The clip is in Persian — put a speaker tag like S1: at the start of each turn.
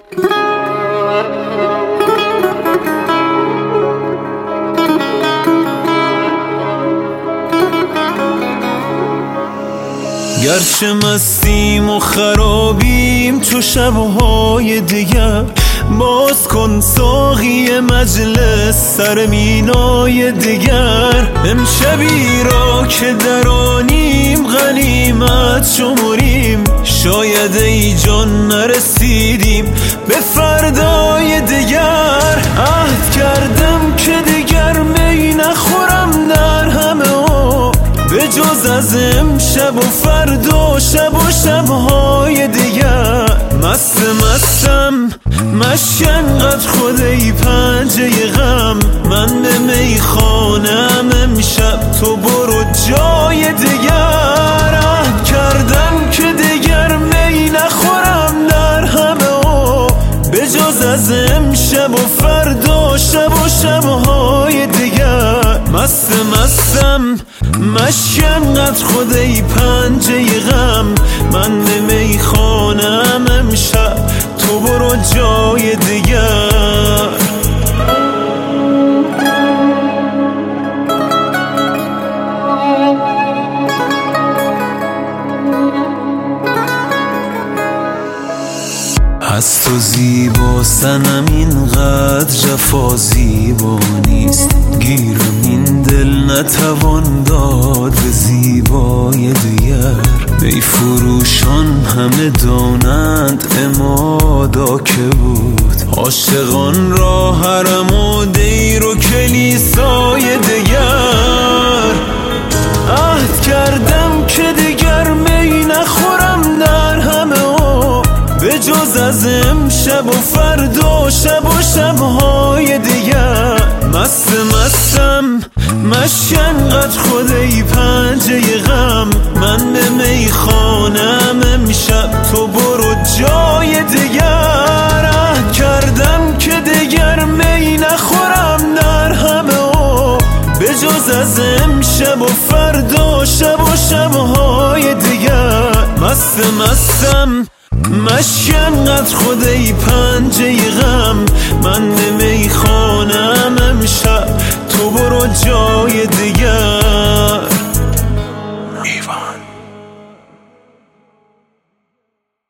S1: گرچه مستیم و خرابیم چو شبهای دیگر، باز کن ساقی مجلس سر مینای دیگر. امشبی را که درانیم غنیمت شمریم، شاید ای جان نرسیدیم به فردای دیگر. عهد کردم که دیگر می نخورم در همه عمر، به جز از امشب و فردا شب و شبهای دیگر. مستم مشک انقدر خود ای پنجه غم، من به میخانم امشب تو برو جای دیگر. عهد کردم که دیگر می نخورم در همه عمر، به جز از امشب و فردا شب و شبهای دیگر. مستم مشک انقدر خود ای پنجه غم، من به میخانم امشب تو برو جای دیگر. از تو زیبا سنم اینقدر جفا زیبا نیست، گیرم این دل نتوان داد به زیبای دیگر. می فروشان همه دانند امادا که بود، عاشقان را حرم و دیر و کلیسای دیگر. عهد کردم که دیگر می نخورم در همه عمر، به جز از امشب و فردا شب و شبهای دیگر. مستم مشک انقدر خود ای پنجه غم، من به میخانم امشب تو برو جای دیگر. عهد کردم که دیگر می نخورم در همه عمر، به جز از امشب و فردا شب و شبهای دیگر. مستم مشک انقدر خود ای پنجه غم،